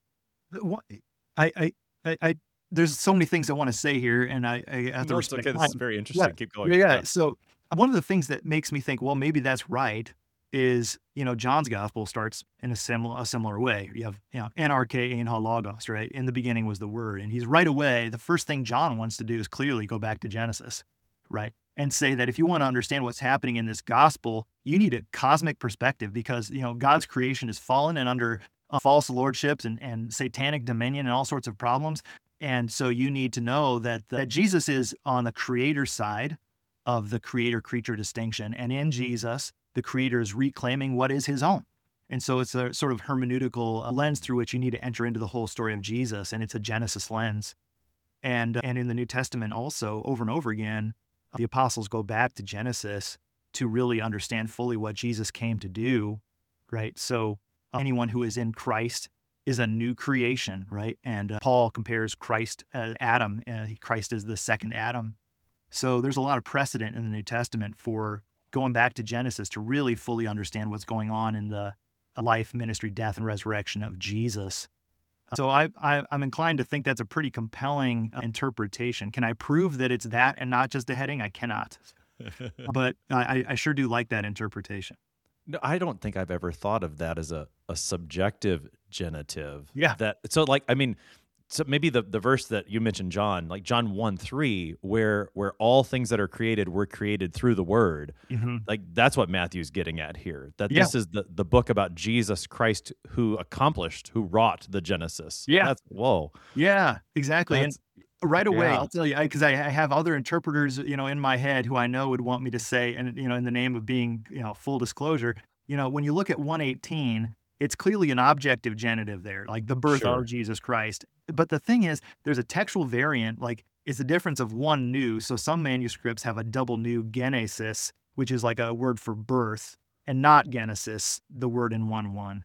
What- I, I, I, I, there's so many things I want to say here, and I, I have to No, it's respect okay. This is time. very Yeah, interesting. Keep going. yeah, yeah. Yeah. So one of the things that makes me think, well, maybe that's right, is you know John's gospel starts in a similar a similar way. You have you know NRK ein ha logos, right? In the beginning was the word, and he's right away. The first thing John wants to do is clearly go back to Genesis, right? And say that if you want to understand what's happening in this gospel, you need a cosmic perspective because you know God's creation is fallen and under uh, false lordships and, and satanic dominion and all sorts of problems. And so you need to know that, that Jesus is on the creator side of the creator-creature distinction. And in Jesus, the creator is reclaiming what is his own. And so it's a sort of hermeneutical lens through which you need to enter into the whole story of Jesus. And it's a Genesis lens. And, and in the New Testament also, over and over again, the apostles go back to Genesis to really understand fully what Jesus came to do, right? So anyone who is in Christ is a new creation, right? And uh, Paul compares Christ as Adam. Uh, Christ is the second Adam. So there's a lot of precedent in the New Testament for going back to Genesis to really fully understand what's going on in the life, ministry, death, and resurrection of Jesus. So I, I, I'm inclined to think that's a pretty compelling uh, interpretation. Can I prove that it's that and not just a heading? I cannot. But I, I sure do like that interpretation. No, I don't think I've ever thought of that as a, a subjective genitive. Yeah. That so like I mean, so maybe the, the verse that you mentioned, John, like John one three, where where all things that are created were created through the word. Mm-hmm. Like that's what Matthew's getting at here. That Yeah. this is the, the book about Jesus Christ who accomplished, who wrought the Genesis. Yeah. That's whoa. Yeah, exactly. That's- and right away, yeah. I'll tell you, because I, I, I have other interpreters, you know, in my head who I know would want me to say, and you know, in the name of being, you know, full disclosure, you know, when you look at one eighteen, it's clearly an objective genitive there, like the birth Sure. of Jesus Christ. But the thing is, there's a textual variant, like it's a difference of one nu. So some manuscripts have a double nu genesis, which is like a word for birth, and not genesis, the word in one one.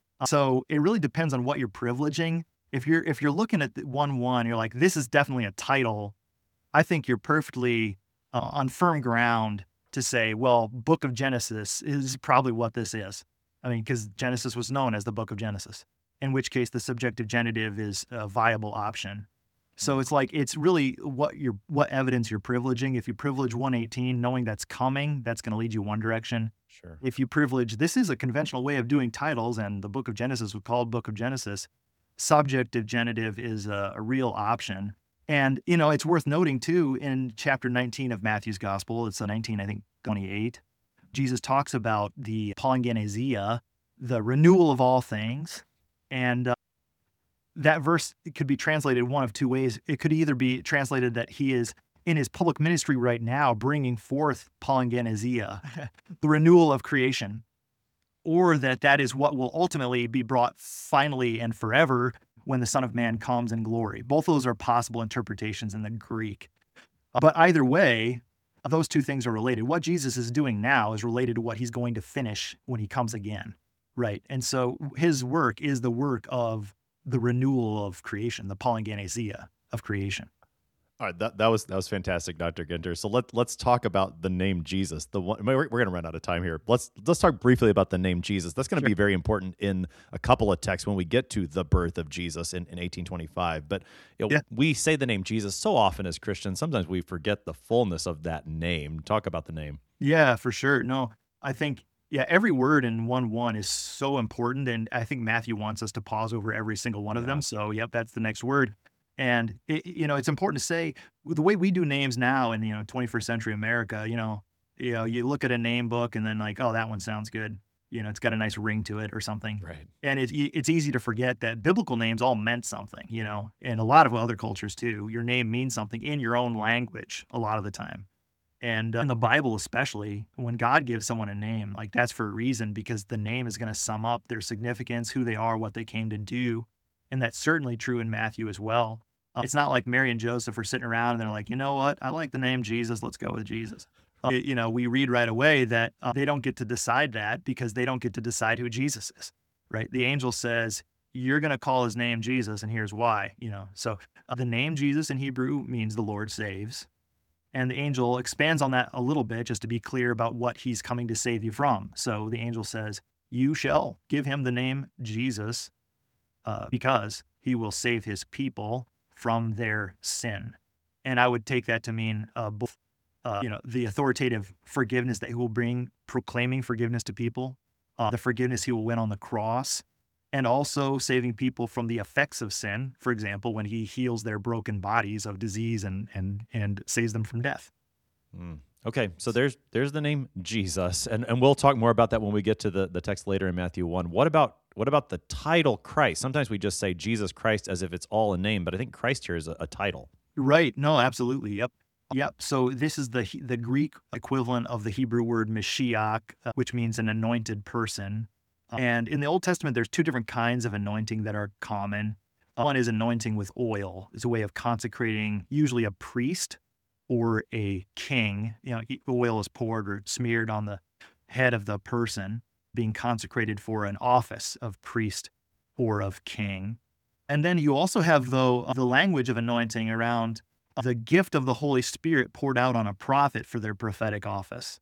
So it really depends on what you're privileging. If you're if you're looking at the one one, you're like, this is definitely a title. I think you're perfectly uh, on firm ground to say, well, Book of Genesis is probably what this is. I mean, because Genesis was known as the Book of Genesis, in which case the subjective genitive is a viable option. So it's like it's really what you're what evidence you're privileging. If you privilege one eighteen, knowing that's coming, that's going to lead you one direction. Sure. If you privilege, this is a conventional way of doing titles, and the Book of Genesis was called Book of Genesis. Subjective genitive is a, a real option. And, you know, it's worth noting too, in chapter nineteen of Matthew's gospel, it's a nineteen, I think, twenty-eight, Jesus talks about the palingenesia, the renewal of all things. And uh, that verse could be translated one of two ways. It could either be translated that he is in his public ministry right now, bringing forth palingenesia, the renewal of creation, or that that is what will ultimately be brought finally and forever when the Son of Man comes in glory. Both of those are possible interpretations in the Greek. But either way, those two things are related. What Jesus is doing now is related to what he's going to finish when he comes again, right? And so his work is the work of the renewal of creation, the palingenesia of creation. All right, that, that was that was fantastic, Doctor Ginter. So let let's talk about the name Jesus. The one we're, we're going to run out of time here. Let's let's talk briefly about the name Jesus. That's going to Sure. be very important in a couple of texts when we get to the birth of Jesus in, in eighteen twenty-five. But you know, Yeah. we say the name Jesus so often as Christians. Sometimes we forget the fullness of that name. Talk about the name. Yeah, for sure. No, I think, yeah, every word in one one is so important. And I think Matthew wants us to pause over every single one of Yeah. them. So, yep, that's the next word. And, it, you know, it's important to say the way we do names now in, you know, twenty-first century America, you know, you know, you look at a name book and then like, oh, that one sounds good. You know, it's got a nice ring to it or something. Right. And it, it's easy to forget that biblical names all meant something, you know, and a lot of other cultures too. Your name means something in your own language a lot of the time. And uh, in the Bible, especially, when God gives someone a name, like that's for a reason, because the name is going to sum up their significance, who they are, what they came to do. And that's certainly true in Matthew as well. Uh, it's not like Mary and Joseph are sitting around and they're like, you know what? I like the name Jesus. Let's go with Jesus. Uh, you know, we read right away that uh, they don't get to decide that because they don't get to decide who Jesus is, right? The angel says, you're going to call his name Jesus, and here's why, you know. So uh, the name Jesus in Hebrew means the Lord saves. And the angel expands on that a little bit just to be clear about what he's coming to save you from. So the angel says, you shall give him the name Jesus uh, because he will save his people from their sin. And I would take that to mean uh, both, uh, you know, the authoritative forgiveness that he will bring, proclaiming forgiveness to people, uh, the forgiveness he will win on the cross, and also saving people from the effects of sin. For example, when he heals their broken bodies of disease and and and saves them from death. Mm. Okay, so there's there's the name Jesus, and, and we'll talk more about that when we get to the, the text later in Matthew one. What about what about the title Christ? Sometimes we just say Jesus Christ as if it's all a name, but I think Christ here is a, a title. Right. No, absolutely. Yep. Yep. So this is the the Greek equivalent of the Hebrew word Mashiach, uh, which means an anointed person. And in the Old Testament, there's two different kinds of anointing that are common. One is anointing with oil. It's a way of consecrating usually a priest or a king. You know, oil is poured or smeared on the head of the person, being consecrated for an office of priest or of king. And then you also have, though, the language of anointing around the gift of the Holy Spirit poured out on a prophet for their prophetic office.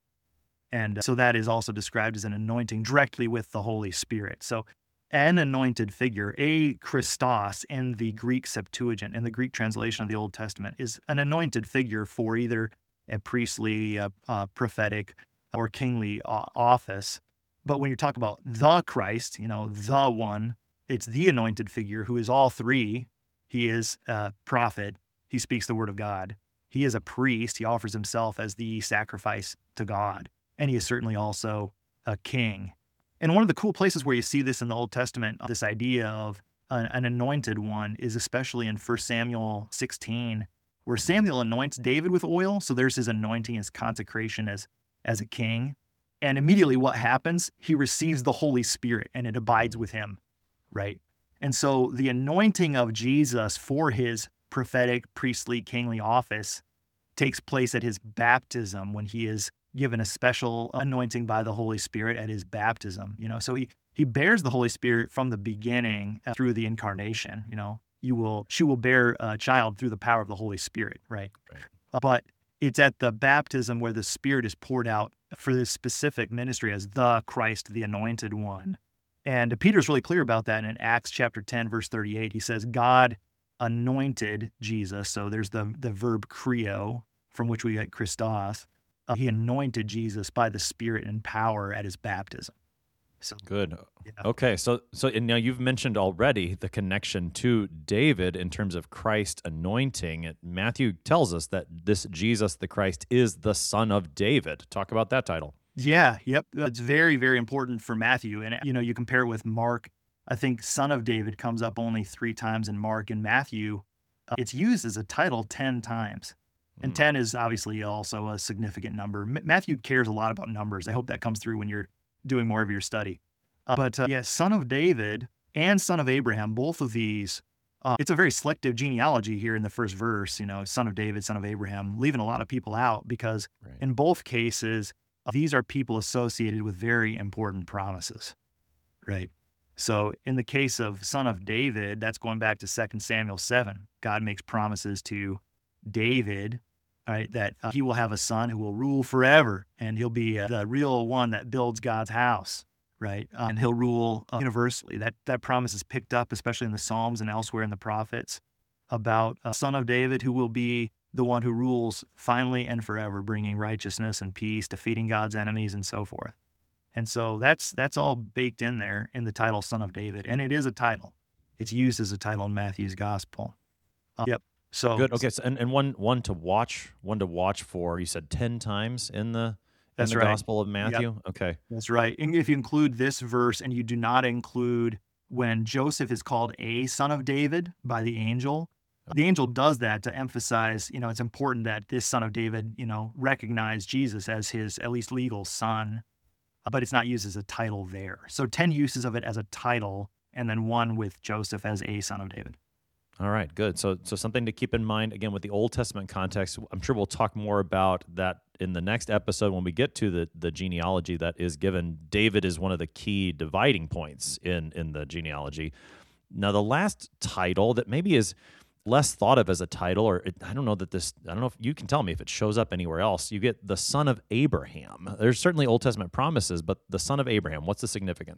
And so that is also described as an anointing directly with the Holy Spirit. So an anointed figure, a Christos in the Greek Septuagint, in the Greek translation of the Old Testament, is an anointed figure for either a priestly, uh, uh, prophetic, or kingly uh, office. But when you talk about the Christ, you know, the one, it's the anointed figure who is all three. He is a prophet. He speaks the word of God. He is a priest. He offers himself as the sacrifice to God. And he is certainly also a king. And one of the cool places where you see this in the Old Testament, this idea of an, an anointed one, is especially in First Samuel sixteen, where Samuel anoints David with oil. So there's his anointing, his consecration as, as a king. And immediately what happens? He receives the Holy Spirit and it abides with him, right? And so the anointing of Jesus for his prophetic, priestly, kingly office takes place at his baptism, when he is given a special anointing by the Holy Spirit at his baptism. You know, so he he bears the Holy Spirit from the beginning uh, through the incarnation. You know, you will she will bear a child through the power of the Holy Spirit, right? right. Uh, but it's at the baptism where the Spirit is poured out for this specific ministry as the Christ, the anointed one. And Peter's really clear about that in Acts chapter ten, verse thirty-eight. He says, God anointed Jesus. So there's the the verb kreo, from which we get Christos. Uh, he anointed Jesus by the Spirit and power at his baptism. So good. Yeah. Okay, so so and now you've mentioned already the connection to David in terms of Christ anointing. Matthew tells us that this Jesus, the Christ, is the Son of David. Talk about that title. Yeah. Yep. It's very, very important for Matthew. And you know, you compare it with Mark. I think Son of David comes up only three times in Mark. In Matthew, uh, it's used as a title ten times. And ten is obviously also a significant number. M- Matthew cares a lot about numbers. I hope that comes through when you're doing more of your study. Uh, but uh, yeah, Son of David and Son of Abraham, both of these, uh, it's a very selective genealogy here in the first verse, you know, Son of David, Son of Abraham, leaving a lot of people out because right. in both cases, uh, these are people associated with very important promises, right? So in the case of Son of David, that's going back to Second Samuel seven. God makes promises to David, right, that uh, he will have a son who will rule forever, and he'll be uh, the real one that builds God's house, right? Uh, and he'll rule uh, universally. That that promise is picked up, especially in the Psalms and elsewhere in the prophets, about a son of David who will be the one who rules finally and forever, bringing righteousness and peace, defeating God's enemies, and so forth. And so that's that's all baked in there in the title Son of David, and it is a title. It's used as a title in Matthew's Gospel. Uh, yep. So good. Okay. So, and, and one one to watch, one to watch for. You said ten times in the in the right. Gospel of Matthew. Yep. Okay. That's right. And if you include this verse, and you do not include when Joseph is called a son of David by the angel, okay. the angel does that to emphasize, you know, it's important that this son of David, you know, recognize Jesus as his at least legal son, but it's not used as a title there. So ten uses of it as a title, and then one with Joseph as a son of David. All right, good. So so something to keep in mind, again, with the Old Testament context. I'm sure we'll talk more about that in the next episode when we get to the, the genealogy that is given. David is one of the key dividing points in, in the genealogy. Now, the last title that maybe is less thought of as a title, or it, I don't know that this, I don't know if you can tell me if it shows up anywhere else. You get the son of Abraham. There's certainly Old Testament promises, but the son of Abraham, what's the significance?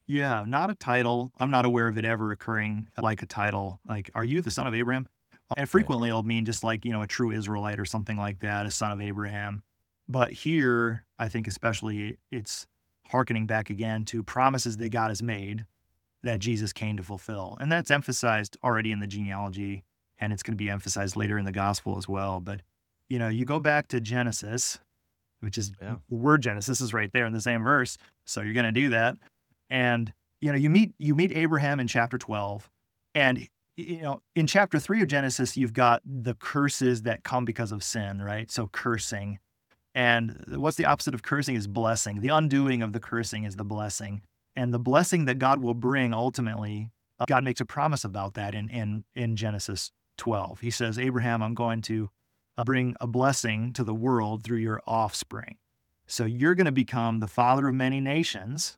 Yeah, not a title. I'm not aware of it ever occurring like a title. Like, are you the son of Abraham? And frequently it'll mean just like, you know, a true Israelite or something like that, a son of Abraham. But here, I think especially it's hearkening back again to promises that God has made that Jesus came to fulfill. And that's emphasized already in the genealogy, and it's going to be emphasized later in the gospel as well. But, you know, you go back to Genesis, which is Yeah. the word Genesis is right there in the same verse. So you're going to do that. And, you know, you meet, you meet Abraham in chapter twelve, and, you know, in chapter three of Genesis, you've got the curses that come because of sin, right? So cursing. And what's the opposite of cursing is blessing. The undoing of the cursing is the blessing. And the blessing that God will bring ultimately, uh, God makes a promise about that in, in, in Genesis twelve. He says, Abraham, I'm going to uh, bring a blessing to the world through your offspring. So you're going to become the father of many nations.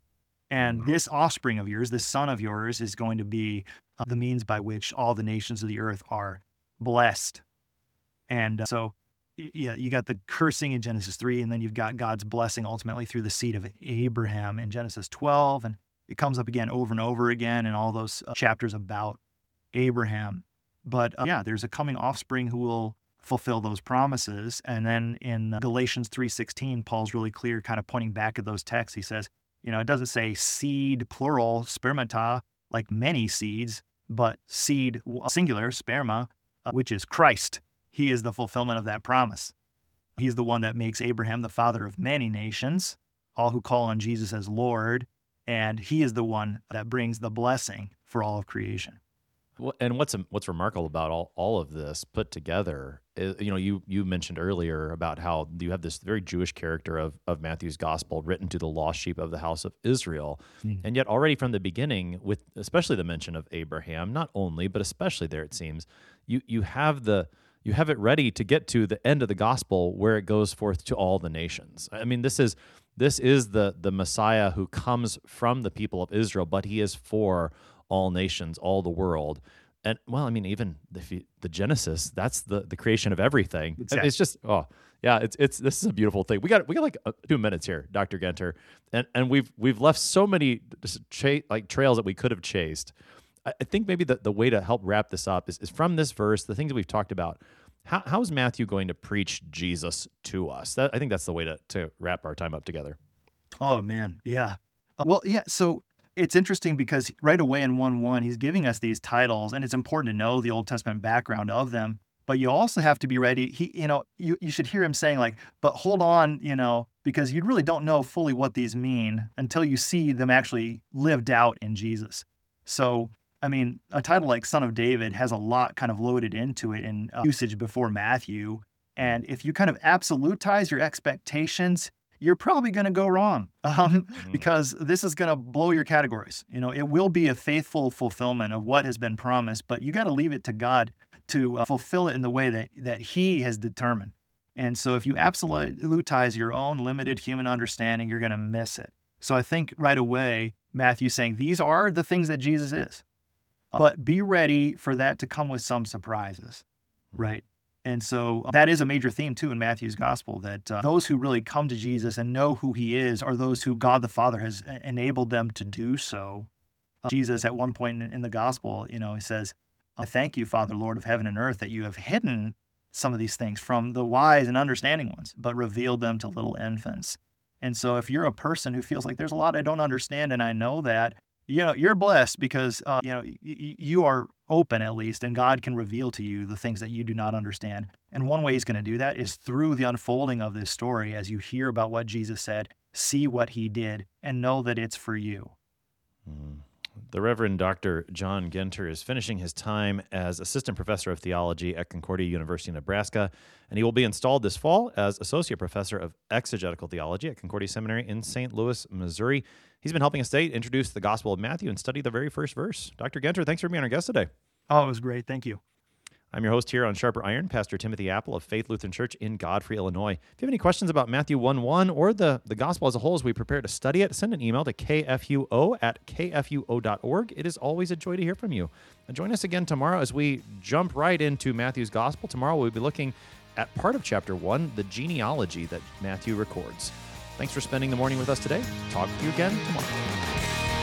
And this offspring of yours, this son of yours, is going to be uh, the means by which all the nations of the earth are blessed. And uh, so, y- yeah, you got the cursing in Genesis three, and then you've got God's blessing ultimately through the seed of Abraham in Genesis twelve. And it comes up again over and over again in all those uh, chapters about Abraham. But uh, yeah, there's a coming offspring who will fulfill those promises. And then in uh, Galatians three sixteen, Paul's really clear, kind of pointing back at those texts. He says, you know, it doesn't say seed, plural, spermata, like many seeds, but seed, singular, sperma, uh, which is Christ. He is the fulfillment of that promise. He's the one that makes Abraham the father of many nations, all who call on Jesus as Lord, and he is the one that brings the blessing for all of creation. Well, and what's what's remarkable about all, all of this put together is, you know, you you mentioned earlier about how you have this very Jewish character of of Matthew's gospel written to the lost sheep of the house of Israel, Mm. and yet already from the beginning, with especially the mention of Abraham, not only but especially there, it seems you you have the you have it ready to get to the end of the gospel where it goes forth to all the nations. I mean, this is this is the the Messiah who comes from the people of Israel, but he is for all nations, all the world. And well, I mean, even the, the Genesis, that's the, the creation of everything. Exactly. It's just, oh yeah, it's, it's, this is a beautiful thing. We got, we got like uh, two minutes here, Doctor Genter. And, and we've, we've left so many just cha- like trails that we could have chased. I, I think maybe the, the way to help wrap this up is, is from this verse, the things that we've talked about. How, how is Matthew going to preach Jesus to us? That, I think that's the way to, to wrap our time up together. Oh, man. Yeah. Uh, Well, yeah. So it's interesting because right away in one one, he's giving us these titles, and it's important to know the Old Testament background of them. But you also have to be ready. He, you know, you, you should hear him saying like, but hold on, you know, because you really don't know fully what these mean until you see them actually lived out in Jesus. So, I mean, a title like Son of David has a lot kind of loaded into it in uh, usage before Matthew. And if you kind of absolutize your expectations, you're probably going to go wrong um, because this is going to blow your categories. You know, it will be a faithful fulfillment of what has been promised, but you got to leave it to God to uh, fulfill it in the way that, that he has determined. And so if you absolutize your own limited human understanding, you're going to miss it. So I think right away, Matthew's saying these are the things that Jesus is, but be ready for that to come with some surprises, right? And so that is a major theme too in Matthew's gospel, that uh, those who really come to Jesus and know who he is are those who God the Father has enabled them to do so. Uh, Jesus at one point in, in the gospel, you know, he says, I thank you, Father, Lord of heaven and earth, that you have hidden some of these things from the wise and understanding ones, but revealed them to little infants. And so if you're a person who feels like there's a lot I don't understand and I know that, you know, you're blessed because, uh, you know, y- y- you are open at least, and God can reveal to you the things that you do not understand. And one way he's going to do that is through the unfolding of this story as you hear about what Jesus said, see what he did, and know that it's for you. Mm. The Reverend Doctor John Genter is finishing his time as Assistant Professor of Theology at Concordia University, Nebraska, and he will be installed this fall as Associate Professor of Exegetical Theology at Concordia Seminary in Saint Louis, Missouri. He's been helping us today introduce the Gospel of Matthew and study the very first verse. Doctor Genter, thanks for being our guest today. Oh, it was great. Thank you. I'm your host here on Sharper Iron, Pastor Timothy Apple of Faith Lutheran Church in Godfrey, Illinois. If you have any questions about Matthew one one or the, the gospel as a whole as we prepare to study it, send an email to k f u o at k f u o dot org. It is always a joy to hear from you. And join us again tomorrow as we jump right into Matthew's gospel. Tomorrow we'll be looking at part of chapter one, the genealogy that Matthew records. Thanks for spending the morning with us today. Talk to you again tomorrow.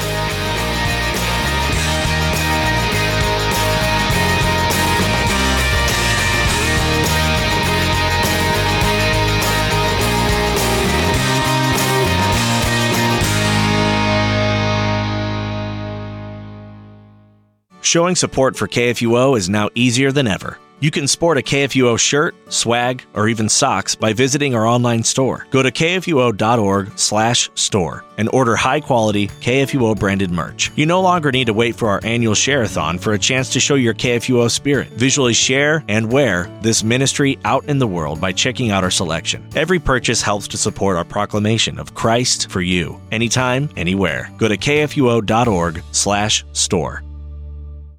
Showing support for K F U O is now easier than ever. You can sport a K F U O shirt, swag, or even socks by visiting our online store. Go to k f u o dot org slash store and order high-quality K F U O branded merch. You no longer need to wait for our annual share-a-thon for a chance to show your K F U O spirit. Visually share and wear this ministry out in the world by checking out our selection. Every purchase helps to support our proclamation of Christ for you, anytime, anywhere. Go to k f u o dot org slash store.